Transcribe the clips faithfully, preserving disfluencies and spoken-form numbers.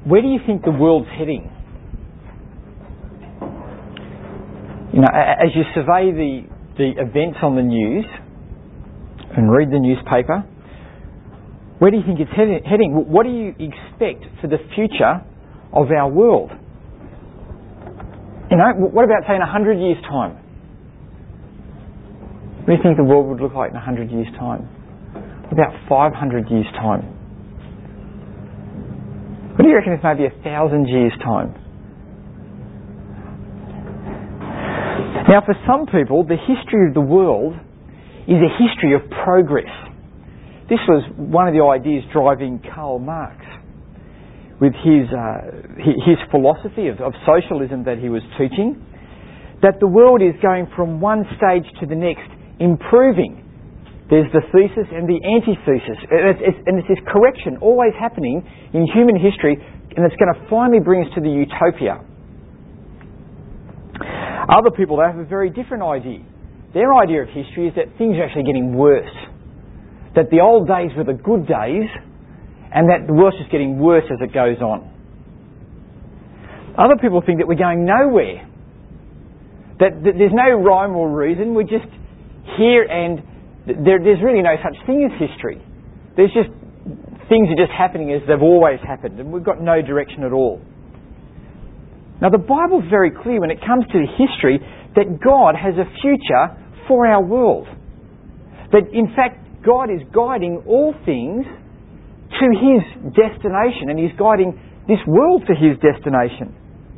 where do you think the world's heading? You know, as you survey the, the events on the news and read the newspaper, where do you think it's heading? What do you expect for the future of our world? You know, what about, say, in a hundred years' time? What do you think the world would look like in a hundred years' time? What about five hundred years' time? What do you reckon if maybe a thousand years' time? Now, for some people, the history of the world is a history of progress. This was one of the ideas driving Karl Marx with his uh, his philosophy of, of socialism that he was teaching, that the world is going from one stage to the next, improving. There's the thesis and the antithesis. And it's, it's, and it's this correction always happening in human history, and it's going to finally bring us to the utopia. Other people have a very different idea. Their idea of history is that things are actually getting worse. That the old days were the good days, and that the world's just getting worse as it goes on. Other people think that we're going nowhere. That, that there's no rhyme or reason. We're just here, and there, there's really no such thing as history. There's just things are just happening as they've always happened, and we've got no direction at all. Now, the Bible's very clear when it comes to history that God has a future for our world. That, in fact, God is guiding all things to His destination, and He's guiding this world to His destination.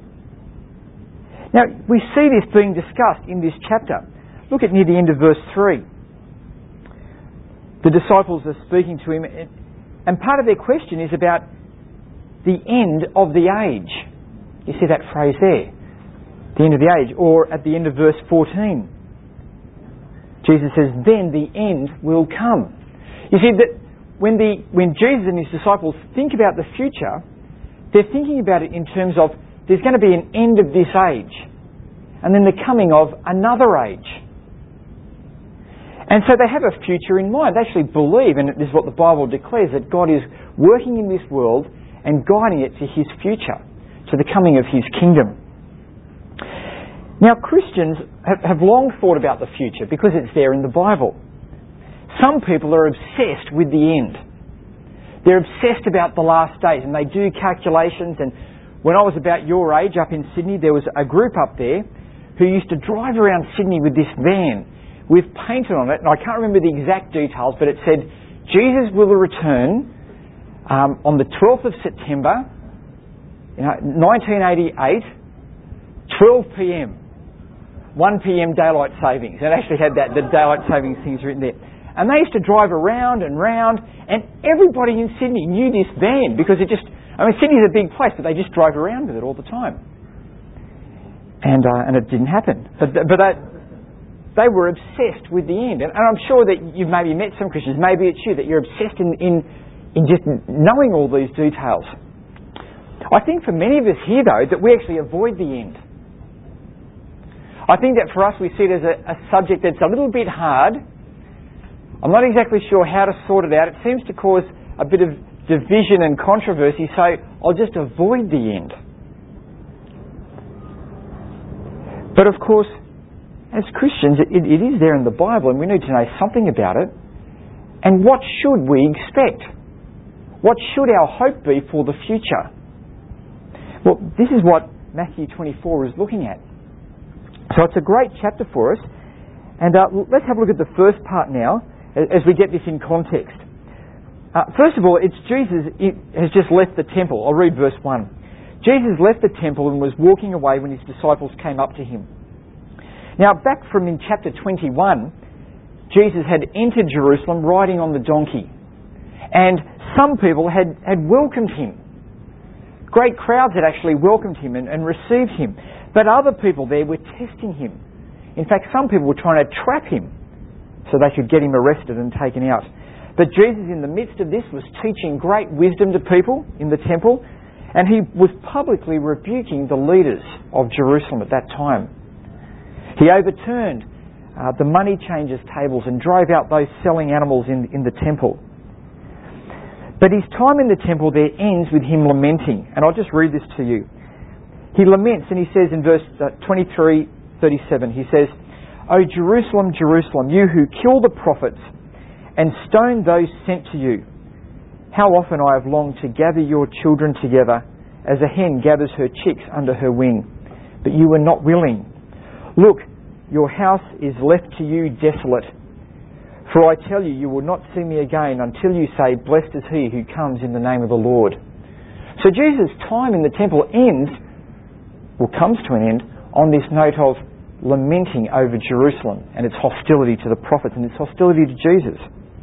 Now, we see this being discussed in this chapter. Look at near the end of verse three. The disciples are speaking to Him, and part of their question is about the end of the age. You see that phrase there, the end of the age, or at the end of verse fourteen. Jesus says, then the end will come. You see, that when the when Jesus and His disciples think about the future, they're thinking about it in terms of there's going to be an end of this age, and then the coming of another age. And so they have a future in mind. They actually believe, and this is what the Bible declares, that God is working in this world and guiding it to His future, to the coming of His kingdom. Now, Christians have, have long thought about the future because it's there in the Bible. Some people are obsessed with the end. They're obsessed about the last days, and they do calculations. And when I was about your age up in Sydney, there was a group up there who used to drive around Sydney with this van with painted on it, and I can't remember the exact details, but it said, Jesus will return um, on the twelfth of September, you know, nineteen eighty-eight, twelve p.m. one p.m. daylight savings. It actually had that, the daylight savings things written there. And they used to drive around and round, and everybody in Sydney knew this van because it just, I mean, Sydney's a big place, but they just drove around with it all the time. And uh, and it didn't happen. But but they, they were obsessed with the end. And, and I'm sure that you've maybe met some Christians, maybe it's you, that you're obsessed in, in, in just knowing all these details. I think for many of us here, though, that we actually avoid the end. I think that for us we see it as a, a subject that's a little bit hard. I'm not exactly sure how to sort it out. It seems to cause a bit of division and controversy, so I'll just avoid the end. But of course, as Christians, it, it is there in the Bible, and we need to know something about it. And what should we expect? What should our hope be for the future? Well, this is what Matthew twenty-four is looking at. So it's a great chapter for us. And uh, let's have a look at the first part now, as we get this in context. Uh, first of all, it's Jesus has just left the temple. I'll read verse one. Jesus left the temple and was walking away when His disciples came up to Him. Now, back from in chapter twenty-one, Jesus had entered Jerusalem riding on the donkey. And some people had, had welcomed Him. Great crowds had actually welcomed Him and, and received Him. But other people there were testing Him. In fact, some people were trying to trap Him so they could get Him arrested and taken out. But Jesus, in the midst of this, was teaching great wisdom to people in the temple, and He was publicly rebuking the leaders of Jerusalem at that time. He overturned uh, the money changers' tables and drove out those selling animals in, in the temple. But his time in the temple there ends with him lamenting. And I'll just read this to you. He laments, and he says in verse twenty-three thirty-seven, he says, "O Jerusalem, Jerusalem, you who kill the prophets and stone those sent to you, how often I have longed to gather your children together as a hen gathers her chicks under her wing, but you were not willing. Look, your house is left to you desolate. For I tell you, you will not see me again until you say, blessed is he who comes in the name of the Lord." So Jesus' time in the temple ends, or comes to an end, on this note of lamenting over Jerusalem and its hostility to the prophets and its hostility to Jesus.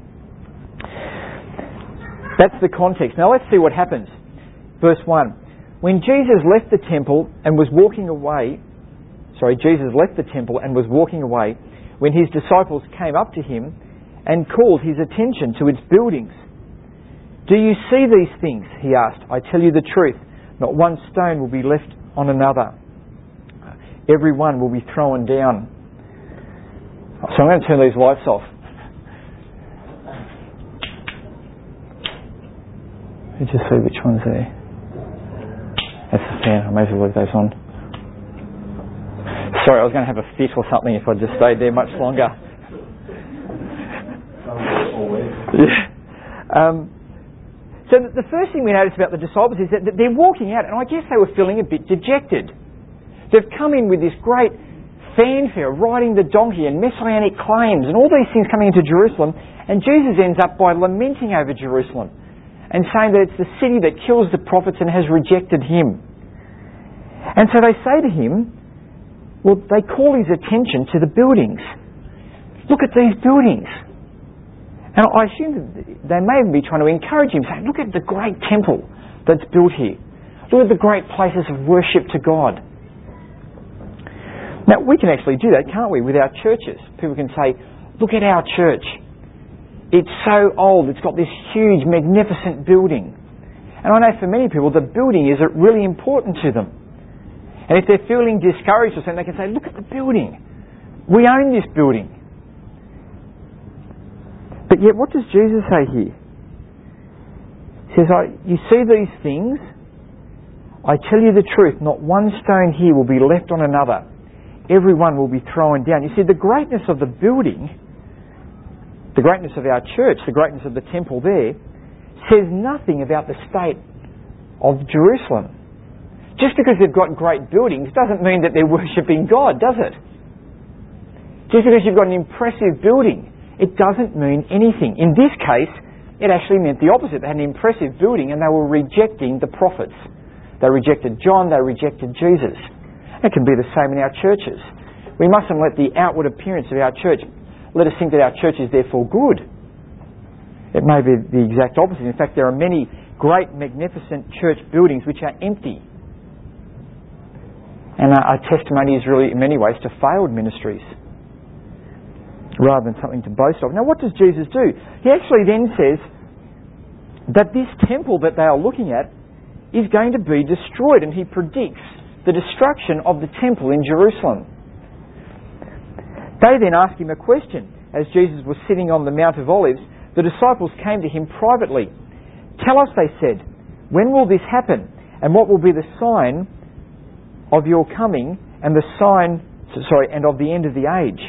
That's the context. Now let's see what happens. Verse one. When Jesus left the temple and was walking away, sorry, Jesus left the temple and was walking away, when his disciples came up to him and called his attention to its buildings. "Do you see these things?" he asked. "I tell you the truth, not one stone will be left on another. Every one will be thrown down." So I'm going to turn these lights off. Let me just see which one's there. That's the fan. I may as well leave those on. Sorry, I was going to have a fit or something if I just stayed there much longer. yeah. Um, so the first thing we notice about the disciples is that they're walking out, and I guess they were feeling a bit dejected. They've come in with this great fanfare, riding the donkey and messianic claims and all these things coming into Jerusalem, and Jesus ends up by lamenting over Jerusalem and saying that it's the city that kills the prophets and has rejected him. And so they say to him, well, they call his attention to the buildings. Look at these buildings. And I assume that they may even be trying to encourage him, saying, look at the great temple that's built here. Look at the great places of worship to God. Now, we can actually do that, can't we, with our churches? People can say, look at our church. It's so old, it's got this huge, magnificent building. And I know for many people, the building is really important to them. And if they're feeling discouraged or something, they can say, look at the building. We own this building. But yet, what does Jesus say here? He says, you see these things? I tell you the truth, not one stone here will be left on another. Everyone will be thrown down. You see, the greatness of the building, the greatness of our church, the greatness of the temple there, says nothing about the state of Jerusalem. Just because they've got great buildings doesn't mean that they're worshipping God, does it? Just because you've got an impressive building, it doesn't mean anything. In this case, it actually meant the opposite. They had an impressive building and they were rejecting the prophets. They rejected John, they rejected Jesus. It can be the same in our churches. We mustn't let the outward appearance of our church let us think that our church is therefore good. It may be the exact opposite. In fact, there are many great, magnificent church buildings which are empty. And our testimony is really, in many ways, to failed ministries rather than something to boast of. Now, what does Jesus do? He actually then says that this temple that they are looking at is going to be destroyed, and he predicts the destruction of the temple in Jerusalem. They then ask him a question. As Jesus was sitting on the Mount of Olives, the disciples came to him privately. Tell us, they said, when will this happen? And what will be the sign of your coming and the sign, sorry, and of the end of the age?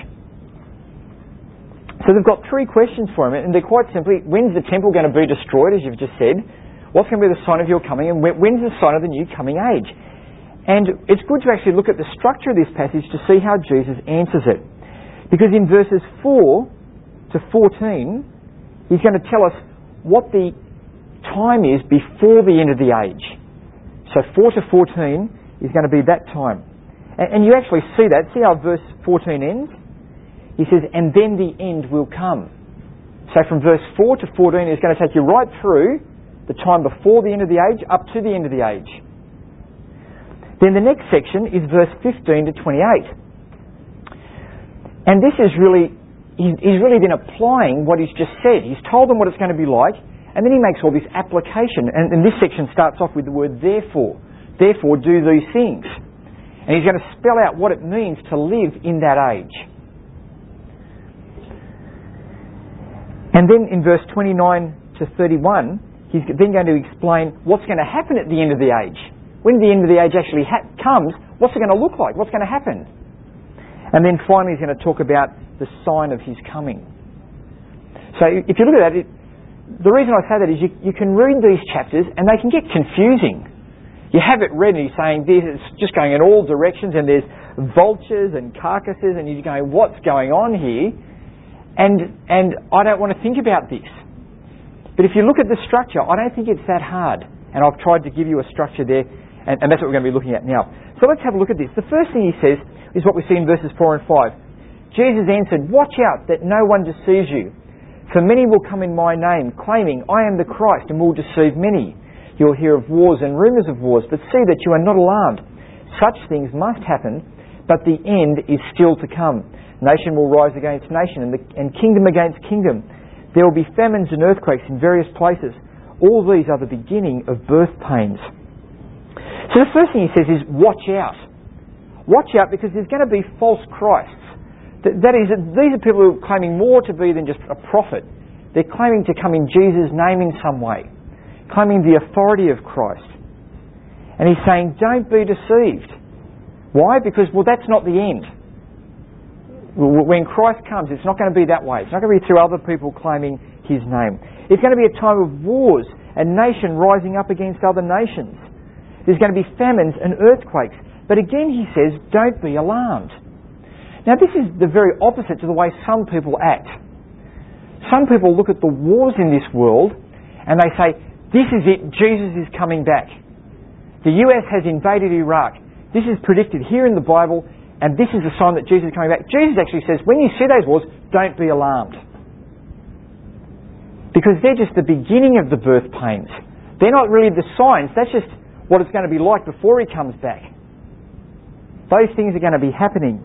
So they've got three questions for him, and they're quite simply, when's the temple going to be destroyed, as you've just said? What's going to be the sign of your coming? And when's the sign of the new coming age? And it's good to actually look at the structure of this passage to see how Jesus answers it. Because in verses four to fourteen, he's going to tell us what the time is before the end of the age. So four to fourteen is going to be that time. And, and you actually see that. See how verse fourteen ends? He says, and then the end will come. So from verse four to fourteen is going to take you right through the time before the end of the age up to the end of the age. Then the next section is verse fifteen to twenty-eight. And this is really, he's really been applying what he's just said. He's told them what it's going to be like, and then he makes all this application. And, and this section starts off with the word therefore. Therefore, do these things. And he's going to spell out what it means to live in that age. And then in verse twenty-nine to thirty-one, he's then going to explain what's going to happen at the end of the age. When the end of the age actually ha- comes, what's it going to look like? What's going to happen? And then finally he's going to talk about the sign of his coming. So if you look at that, it, the reason I say that is you, you can read these chapters and they can get confusing. You have it read and you're saying this, it's just going in all directions and there's vultures and carcasses and you're going, what's going on here? And and I don't want to think about this. But if you look at the structure, I don't think it's that hard. And I've tried to give you a structure there, and, and that's what we're going to be looking at now. So let's have a look at this. The first thing he says is what we see in verses four and five. Jesus answered, "Watch out that no one deceives you. For many will come in my name, claiming, 'I am the Christ,' and will deceive many. You'll hear of wars and rumours of wars, but see that you are not alarmed. Such things must happen, but the end is still to come. Nation will rise against nation, and, the, and kingdom against kingdom. There will be famines and earthquakes in various places. All these are the beginning of birth pains." So the first thing he says is, watch out. Watch out, because there's going to be false Christs. That, that is, these are people who are claiming more to be than just a prophet. They're claiming to come in Jesus' name in some way, claiming the authority of Christ. And he's saying, don't be deceived. Why? Because, well, that's not the end. When Christ comes, it's not going to be that way. It's not going to be through other people claiming his name. It's going to be a time of wars and nation rising up against other nations. There's going to be famines and earthquakes. But again, he says, don't be alarmed. Now, this is the very opposite to the way some people act. Some people look at the wars in this world and they say, this is it, Jesus is coming back. The U S has invaded Iraq. This is predicted here in the Bible, and this is a sign that Jesus is coming back. Jesus actually says, when you see those wars, don't be alarmed. Because they're just the beginning of the birth pains. They're not really the signs. That's just what it's going to be like before he comes back. Those things are going to be happening.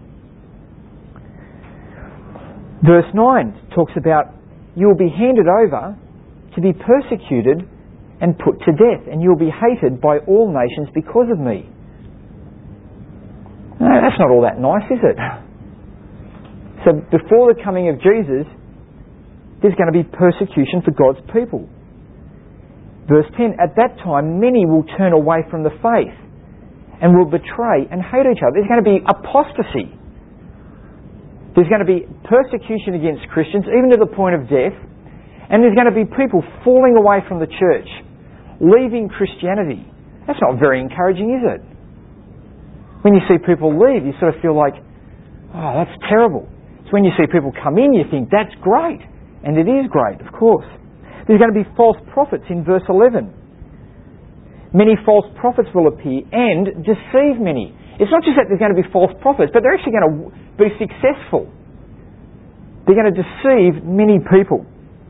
Verse nine talks about, you will be handed over to be persecuted and put to death, and you will be hated by all nations because of me. No, that's not all that nice, is it? So before the coming of Jesus, there's going to be persecution for God's people. Verse ten, at that time many will turn away from the faith and will betray and hate each other. There's going to be apostasy. There's going to be persecution against Christians, even to the point of death. And there's going to be people falling away from the church, leaving Christianity. That's not very encouraging, is it? When you see people leave, you sort of feel like, oh, that's terrible. It's when you see people come in, you think, that's great. And it is great, of course. There's going to be false prophets in verse eleven. Many false prophets will appear and deceive many. It's not just that there's going to be false prophets, but they're actually going to be successful. They're going to deceive many people.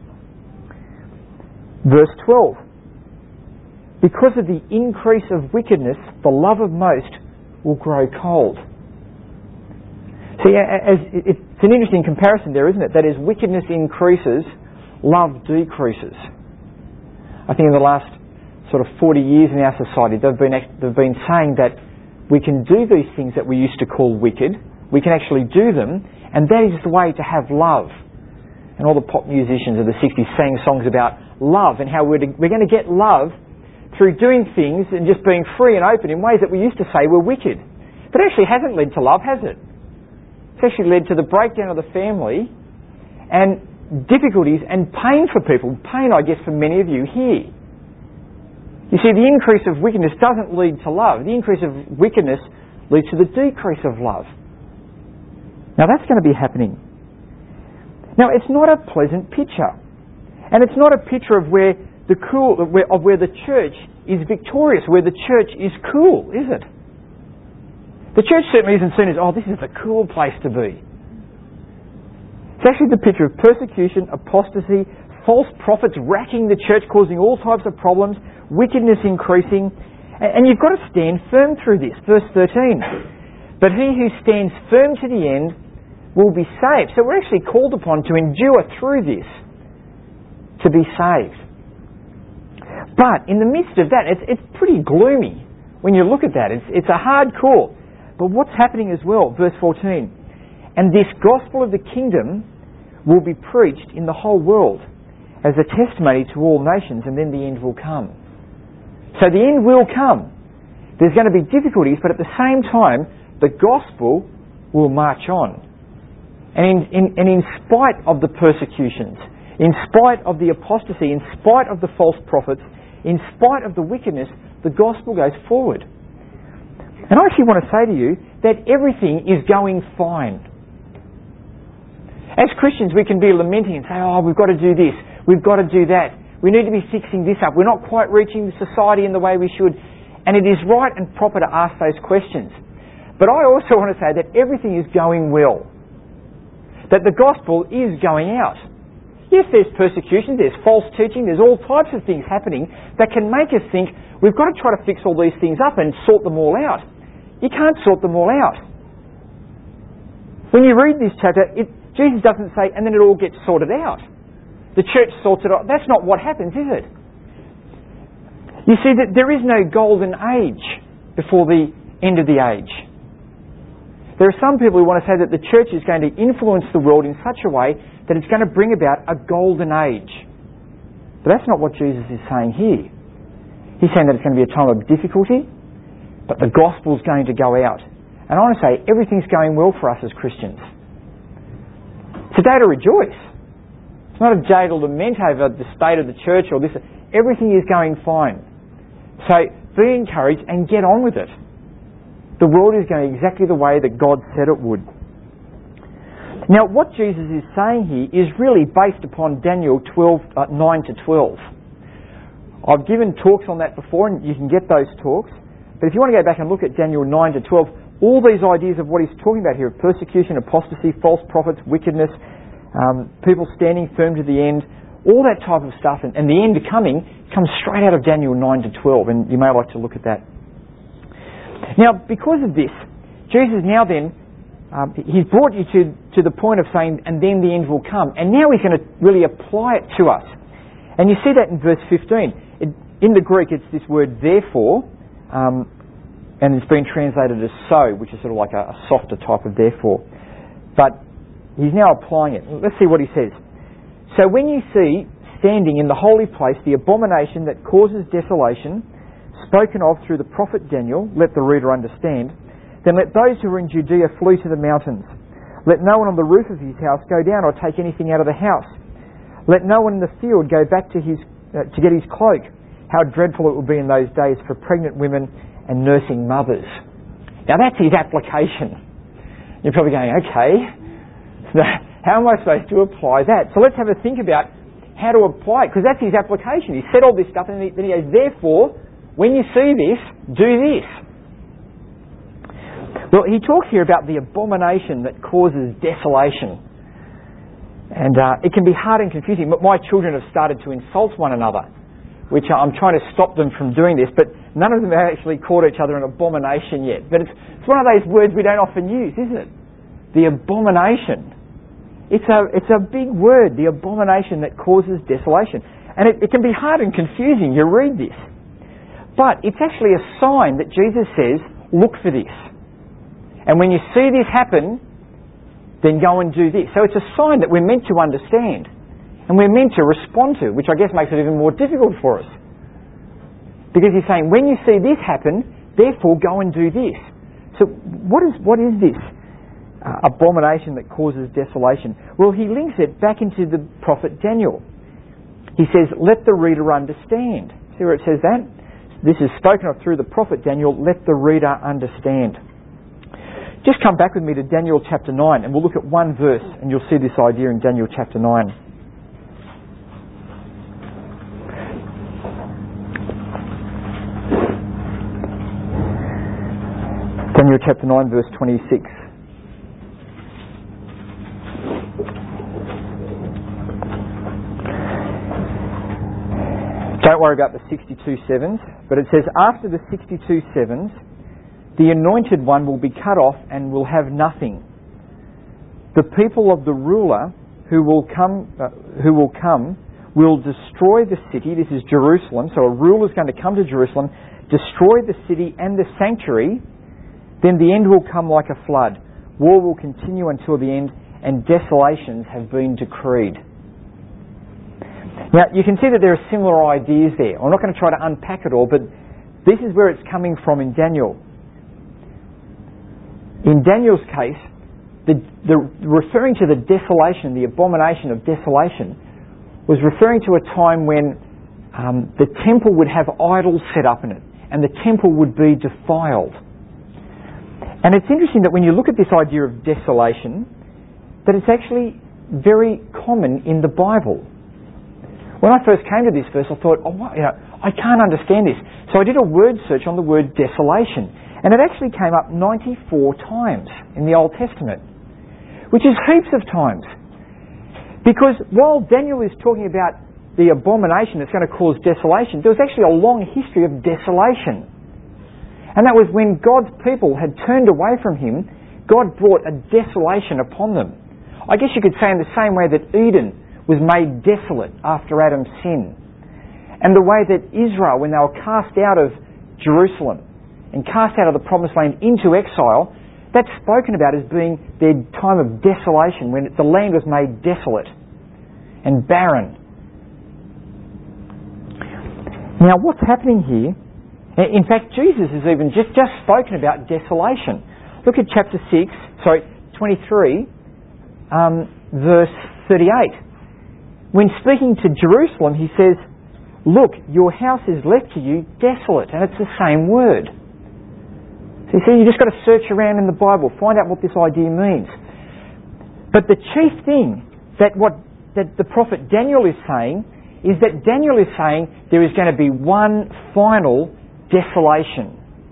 Verse twelve. Because of the increase of wickedness, the love of most will grow cold. See, as, it's an interesting comparison there, isn't it? That is, wickedness increases, love decreases. I think in the last sort of forty years in our society, they've been, they've been saying that we can do these things that we used to call wicked, we can actually do them, and that is the way to have love. And all the pop musicians of the sixties sang songs about love and how we're, to, we're going to get love through doing things and just being free and open in ways that we used to say were wicked. But it actually hasn't led to love, has it? It's actually led to the breakdown of the family and difficulties and pain for people. Pain, I guess, for many of you here. You see, the increase of wickedness doesn't lead to love. The increase of wickedness leads to the decrease of love. Now that's going to be happening. Now it's not a pleasant picture. And it's not a picture of where the cool of where, of where the church is victorious, where the church is cool, is it? The church certainly isn't seen as, oh, this is a cool place to be. It's actually the picture of persecution, apostasy, false prophets racking the church, causing all types of problems, wickedness increasing, and you've got to stand firm through this. Verse thirteen. But he who stands firm to the end will be saved. So we're actually called upon to endure through this, to be saved. But in the midst of that, it's, it's pretty gloomy when you look at that. It's, it's a hard call. But what's happening as well? Verse fourteen. And this gospel of the kingdom will be preached in the whole world as a testimony to all nations, and then the end will come. So the end will come. There's going to be difficulties, but at the same time, the gospel will march on. And in, in, and in spite of the persecutions, in spite of the apostasy, in spite of the false prophets, in spite of the wickedness, the gospel goes forward. And I actually want to say to you that everything is going fine. As Christians, we can be lamenting and say, oh, we've got to do this, we've got to do that, we need to be fixing this up, we're not quite reaching the society in the way we should. And it is right and proper to ask those questions. But I also want to say that everything is going well. That the gospel is going out. Yes, there's persecution, there's false teaching, there's all types of things happening that can make us think we've got to try to fix all these things up and sort them all out. You can't sort them all out. When you read this chapter, it, Jesus doesn't say, and then it all gets sorted out. The church sorts it out. That's not what happens, is it? You see that there is no golden age before the end of the age. There are some people who want to say that the church is going to influence the world in such a way that it's going to bring about a golden age. But that's not what Jesus is saying here. He's saying that it's going to be a time of difficulty, but the gospel's going to go out. And I want to say, everything's going well for us as Christians. It's a day to rejoice. It's not a day to lament over the state of the church or this. Everything is going fine. So be encouraged and get on with it. The world is going exactly the way that God said it would. Now, what Jesus is saying here is really based upon Daniel twelve, uh, nine to twelve. I've given talks on that before, and you can get those talks. But if you want to go back and look at Daniel nine to twelve, all these ideas of what he's talking about here, of persecution, apostasy, false prophets, wickedness, um, people standing firm to the end, all that type of stuff, and, and the end coming, comes straight out of Daniel nine to twelve, and you may like to look at that. Now, because of this, Jesus now then, um, he's brought you to, to the point of saying, and then the end will come. And now he's going to really apply it to us. And you see that in verse fifteen. It, in the Greek, it's this word therefore, um, and it's been translated as so, which is sort of like a, a softer type of therefore. But he's now applying it. Let's see what he says. So when you see standing in the holy place the abomination that causes desolation, spoken of through the prophet Daniel, let the reader understand, then let those who are in Judea flee to the mountains. Let no one on the roof of his house go down or take anything out of the house. Let no one in the field go back to his uh, to get his cloak. How dreadful it will be in those days for pregnant women and nursing mothers. Now that's his application. You're probably going, okay, so how am I supposed to apply that? So let's have a think about how to apply it, because that's his application. He said all this stuff, and then he, then he goes, therefore, when you see this, do this. Well, he talks here about the abomination that causes desolation. And uh, it can be hard and confusing, but my children have started to insult one another, which I'm trying to stop them from doing this, but none of them have actually called each other an abomination yet. But it's, it's one of those words we don't often use, isn't it? The abomination. It's a, it's a big word, the abomination that causes desolation. And it, it can be hard and confusing, you read this. But it's actually a sign that Jesus says, look for this. And when you see this happen, then go and do this. So it's a sign that we're meant to understand. And we're meant to respond to, which I guess makes it even more difficult for us. Because he's saying, when you see this happen, therefore go and do this. So what is, what is this uh, abomination that causes desolation? Well, he links it back into the prophet Daniel. He says, let the reader understand. See where it says that? This is spoken of through the prophet Daniel, let the reader understand. Just come back with me to Daniel chapter nine, and we'll look at one verse, and you'll see this idea in Daniel chapter nine. Daniel chapter nine, verse twenty-six. Don't worry about the sixty-two sevens, but it says, after the sixty-two sevens, the anointed one will be cut off and will have nothing. The people of the ruler who will come, uh, who will come, will destroy the city. This is Jerusalem. So a ruler is going to come to Jerusalem, destroy the city and the sanctuary. Then the end will come like a flood. War will continue until the end, and desolations have been decreed. Now, you can see that there are similar ideas there. I'm not going to try to unpack it all, but this is where it's coming from in Daniel. In Daniel's case, the, the referring to the desolation, the abomination of desolation, was referring to a time when um, the temple would have idols set up in it, and the temple would be defiled. And it's interesting that when you look at this idea of desolation, that it's actually very common in the Bible. When I first came to this verse, I thought, oh, you know, I can't understand this. So I did a word search on the word desolation, and it actually came up ninety-four times in the Old Testament, which is heaps of times. Because while Daniel is talking about the abomination that's going to cause desolation, there was actually a long history of desolation. And that was when God's people had turned away from Him, God brought a desolation upon them. I guess you could say in the same way that Eden was made desolate after Adam's sin. And the way that Israel, when they were cast out of Jerusalem and cast out of the Promised Land into exile, that's spoken about as being their time of desolation, when the land was made desolate and barren. Now, what's happening here? In fact, Jesus has even just, just spoken about desolation. Look at chapter six, sorry, twenty-three, um, verse thirty-eight. When speaking to Jerusalem, he says, "Look, your house is left to you desolate," and it's the same word. So you see, you just got to search around in the Bible, find out what this idea means. But the chief thing that what that the prophet Daniel is saying is that Daniel is saying there is going to be one final desolation,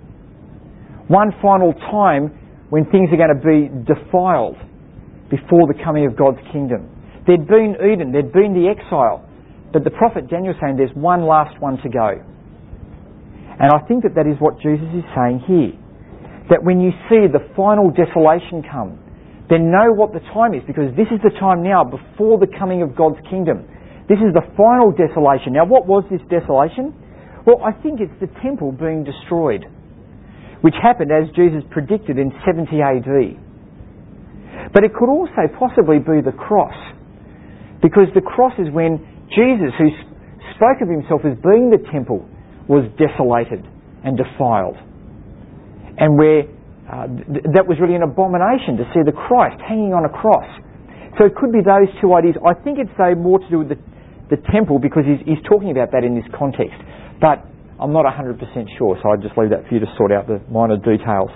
one final time when things are going to be defiled before the coming of God's kingdom. There'd been Eden, there'd been the exile, but the prophet Daniel is saying there's one last one to go. And I think that that is what Jesus is saying here. That when you see the final desolation come, then know what the time is, because this is the time now before the coming of God's kingdom. This is the final desolation. Now, what was this desolation? Well, I think it's the temple being destroyed, which happened as Jesus predicted in seventy A D. But it could also possibly be the cross. Because the cross is when Jesus, who spoke of himself as being the temple, was desolated and defiled. And where uh, th- that was really an abomination to see the Christ hanging on a cross. So it could be those two ideas. I think it's though more to do with the, the temple, because he's, he's talking about that in this context. But I'm not one hundred percent sure, so I'll just leave that for you to sort out the minor details.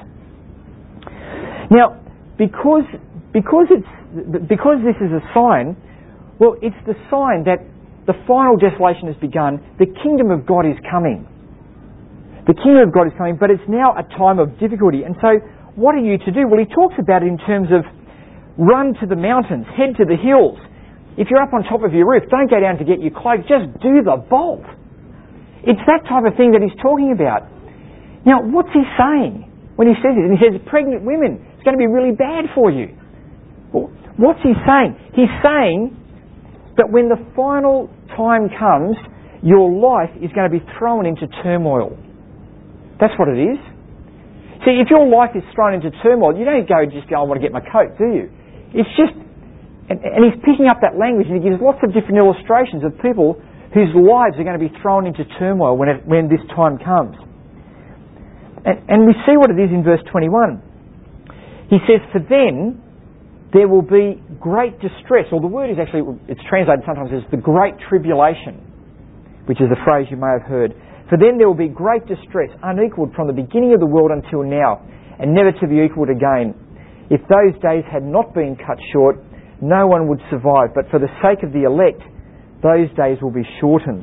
Now, because, because, it's, because this is a sign, well, it's the sign that the final desolation has begun. The kingdom of God is coming. The kingdom of God is coming, but it's now a time of difficulty. And so, what are you to do? Well, he talks about it in terms of run to the mountains, head to the hills. If you're up on top of your roof, don't go down to get your cloak, just do the vault. It's that type of thing that he's talking about. Now, what's he saying when he says it? And he says, pregnant women, it's going to be really bad for you. Well, what's he saying? He's saying that when the final time comes, your life is going to be thrown into turmoil. That's what it is. See, if your life is thrown into turmoil, you don't go just go, I want to get my coat, do you? It's just, and, and he's picking up that language, and he gives lots of different illustrations of people whose lives are going to be thrown into turmoil when, it, when this time comes. And, and we see what it is in verse twenty-one. He says, for then there will be great distress, or the word is actually, it's translated sometimes as the great tribulation, which is a phrase you may have heard. For then there will be great distress, unequalled from the beginning of the world until now, and never to be equalled again. If those days had not been cut short, no one would survive, but for the sake of the elect, those days will be shortened.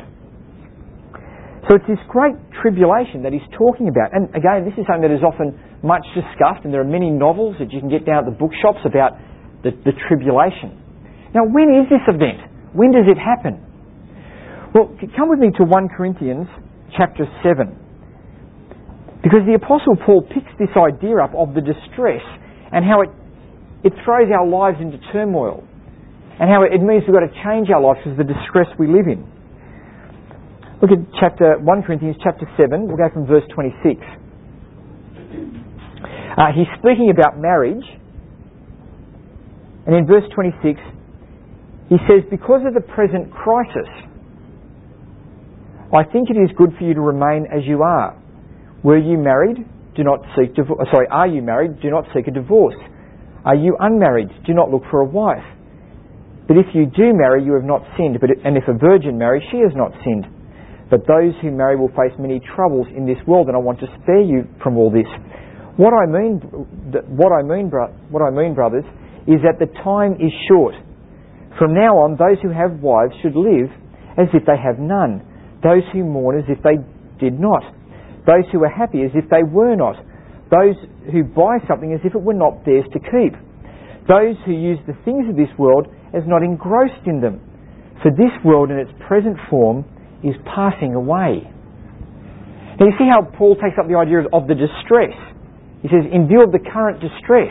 So it's this great tribulation that he's talking about. And again, this is something that is often much discussed, and there are many novels that you can get down at the bookshops about the, the tribulation. Now, when is this event? When does it happen? Well, come with me to First Corinthians chapter seven. Because the Apostle Paul picks this idea up of the distress and how it, it throws our lives into turmoil, and how it means we've got to change our lives because of the distress we live in. Look at chapter First Corinthians chapter seven. We'll go from verse twenty-six. Uh, he's speaking about marriage, and in verse twenty-six he says, because of the present crisis, I think it is good for you to remain as you are. Were you married? Do not seek divorce. Sorry, are you married? Do not seek a divorce. Are you unmarried? Do not look for a wife. But if you do marry, you have not sinned. But and if a virgin marries, she has not sinned. But those who marry will face many troubles in this world, and I want to spare you from all this. What I mean, what I mean, what I mean, brothers, is that the time is short. From now on, those who have wives should live as if they have none. Those who mourn as if they did not. Those who are happy as if they were not. Those who buy something as if it were not theirs to keep. Those who use the things of this world as not engrossed in them. For this world in its present form is passing away. Now you see how Paul takes up the idea of, of the distress. He says, in view of the current distress,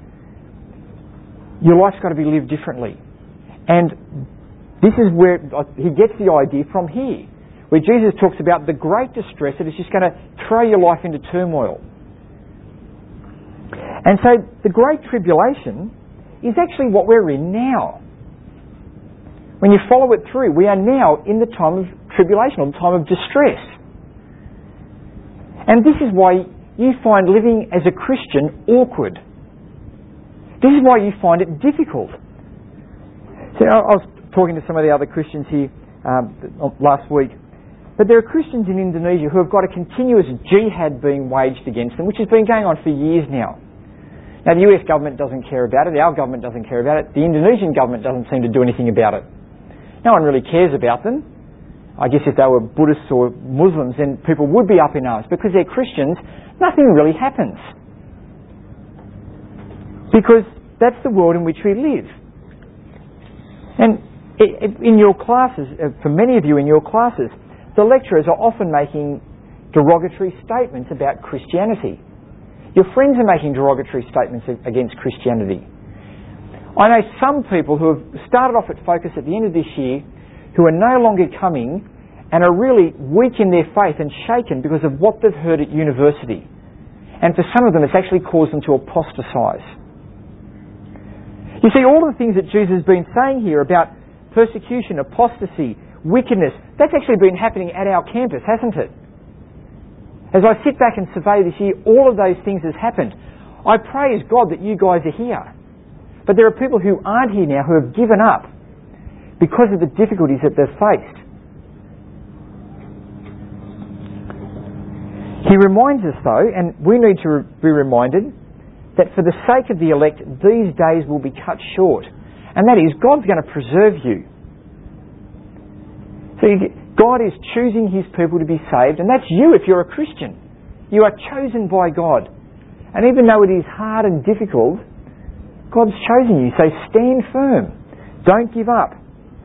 your life's got to be lived differently. And this is where he gets the idea from here, where Jesus talks about the great distress that is just going to throw your life into turmoil. And so the Great Tribulation is actually what we're in now. When you follow it through, we are now in the time of tribulation, or the time of distress. And this is why you find living as a Christian awkward. This is why you find it difficult. So I was talking to some of the other Christians here um, last week, but there are Christians in Indonesia who have got a continuous jihad being waged against them, which has been going on for years now. Now the U S government doesn't care about it, our government doesn't care about it, the Indonesian government doesn't seem to do anything about it. No one really cares about them. I guess if they were Buddhists or Muslims, then people would be up in arms. Because they're Christians, nothing really happens. Because that's the world in which we live. And in your classes, for many of you in your classes, the lecturers are often making derogatory statements about Christianity. Your friends are making derogatory statements against Christianity. I know some people who have started off at Focus at the end of this year who are no longer coming and are really weak in their faith and shaken because of what they've heard at university. And for some of them, it's actually caused them to apostatize. You see, all of the things that Jesus has been saying here about persecution, apostasy, wickedness, that's actually been happening at our campus, hasn't it? As I sit back and survey this year, all of those things has happened. I praise God that you guys are here. But there are people who aren't here now who have given up because of the difficulties that they've faced. He reminds us though, and we need to be reminded, that for the sake of the elect, these days will be cut short. And that is, God's going to preserve you. So God is choosing His people to be saved, and that's you if you're a Christian. You are chosen by God. And even though it is hard and difficult, God's chosen you. So stand firm. Don't give up.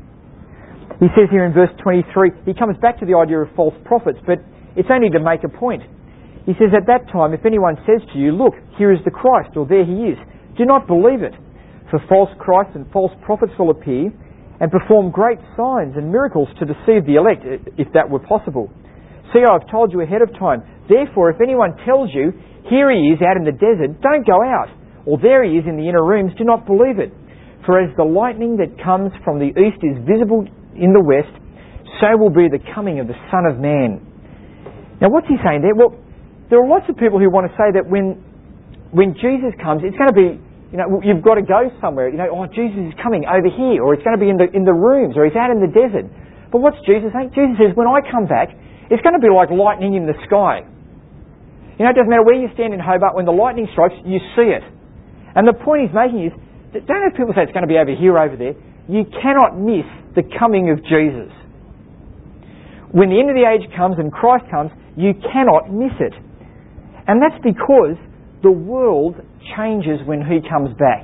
He says here in verse twenty-three, he comes back to the idea of false prophets, but it's only to make a point. He says, at that time, if anyone says to you, look, here is the Christ, or there he is, do not believe it. For false Christs and false prophets will appear and perform great signs and miracles to deceive the elect, if that were possible. See, I've told you ahead of time. Therefore, if anyone tells you, here he is out in the desert, don't go out. Or there he is in the inner rooms, do not believe it. For as the lightning that comes from the east is visible in the west, so will be the coming of the Son of Man. Now what's he saying there? Well, there are lots of people who want to say that when when Jesus comes, it's going to be, you know, you've got to go somewhere. You know, oh, Jesus is coming over here, or it's going to be in the in the rooms, or he's out in the desert. But what's Jesus saying? Jesus says, when I come back, it's going to be like lightning in the sky. You know, it doesn't matter where you stand in Hobart, when the lightning strikes, you see it. And the point he's making is, that don't have people say it's going to be over here, over there. You cannot miss the coming of Jesus. When the end of the age comes and Christ comes, you cannot miss it. And that's because the world changes when He comes back.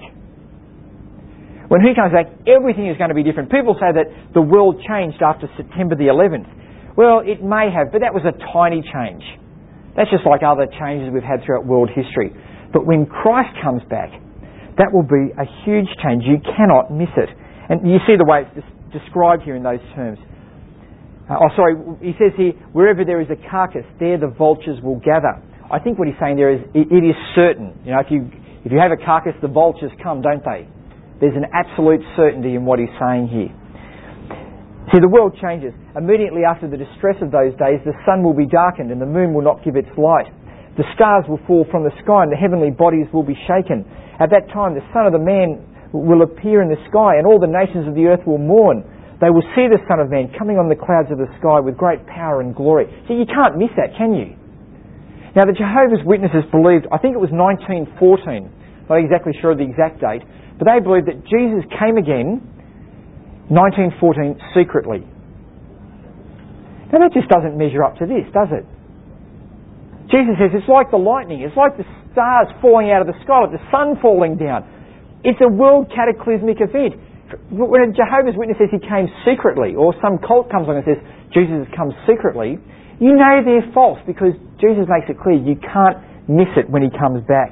When He comes back, everything is going to be different. People say that the world changed after September the eleventh. Well, it may have, but that was a tiny change. That's just like other changes we've had throughout world history. But when Christ comes back, that will be a huge change. You cannot miss it. And you see the way it's des- described here in those terms. Uh, oh, sorry, he says here, wherever there is a carcass, there the vultures will gather. I think what he's saying there is, it, it is certain. You know, if you if you have a carcass, the vultures come, don't they? There's an absolute certainty in what he's saying here. See, the world changes. Immediately after the distress of those days, the sun will be darkened and the moon will not give its light. The stars will fall from the sky and the heavenly bodies will be shaken. At that time, the Son of the Man will appear in the sky and all the nations of the earth will mourn. They will see the Son of Man coming on the clouds of the sky with great power and glory. So you can't miss that, can you? Now, the Jehovah's Witnesses believed, I think it was nineteen fourteen, not exactly sure of the exact date, but they believed that Jesus came again nineteen fourteen secretly. Now that just doesn't measure up to this, does it? Jesus says it's like the lightning, it's like the stars falling out of the sky, like the sun falling down. It's a world cataclysmic event. When a Jehovah's Witness says he came secretly, or some cult comes along and says Jesus has come secretly, you know they're false because Jesus makes it clear you can't miss it when he comes back.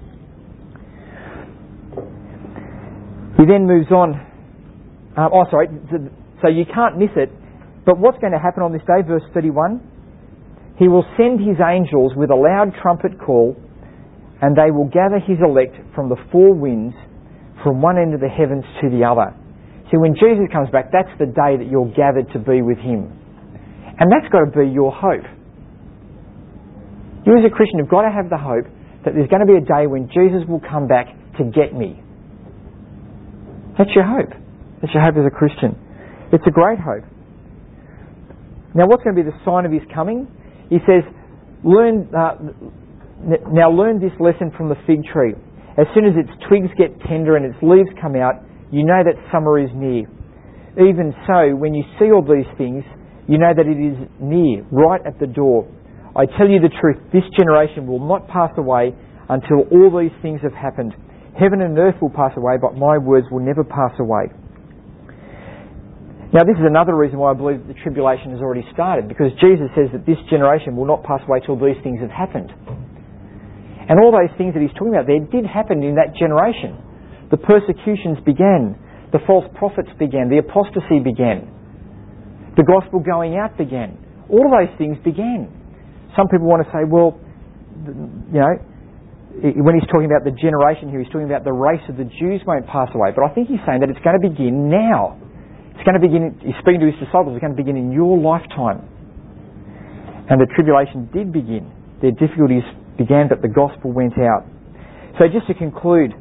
He then moves on. Um, oh, sorry. So you can't miss it. But what's going to happen on this day? Verse thirty-one. He will send his angels with a loud trumpet call, and they will gather his elect from the four winds, from one end of the heavens to the other. See, when Jesus comes back, that's the day that you're gathered to be with him. And that's got to be your hope. You as a Christian have got to have the hope that there's going to be a day when Jesus will come back to get me. That's your hope. That's your hope as a Christian. It's a great hope. Now, what's going to be the sign of his coming? He says, "Learn uh, now learn this lesson from the fig tree. As soon as its twigs get tender and its leaves come out, you know that summer is near. Even so, when you see all these things, you know that it is near, right at the door. I tell you the truth, this generation will not pass away until all these things have happened. Heaven and earth will pass away, but my words will never pass away." Now, this is another reason why I believe that the tribulation has already started, because Jesus says that this generation will not pass away till these things have happened. And all those things that he's talking about there did happen in that generation. The persecutions began. The false prophets began. The apostasy began. The gospel going out began. All of those things began. Some people want to say, well, you know, when he's talking about the generation here, he's talking about the race of the Jews won't pass away. But I think he's saying that it's going to begin now. It's going to begin, he's speaking to his disciples, it's going to begin in your lifetime. And the tribulation did begin. Their difficulties began, but the gospel went out. So just to conclude,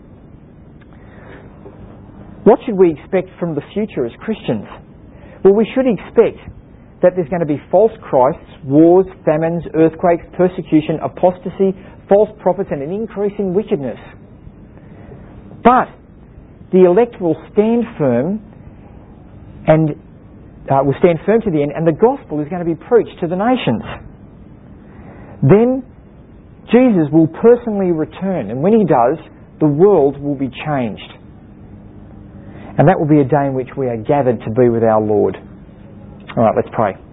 what should we expect from the future as Christians? Well, we should expect that there's going to be false Christs, wars, famines, earthquakes, persecution, apostasy, false prophets, and an increase in wickedness. But the elect will stand firm and uh, will stand firm to the end, and the gospel is going to be preached to the nations. Then Jesus will personally return, and when he does, the world will be changed. And that will be a day in which we are gathered to be with our Lord. All right, let's pray.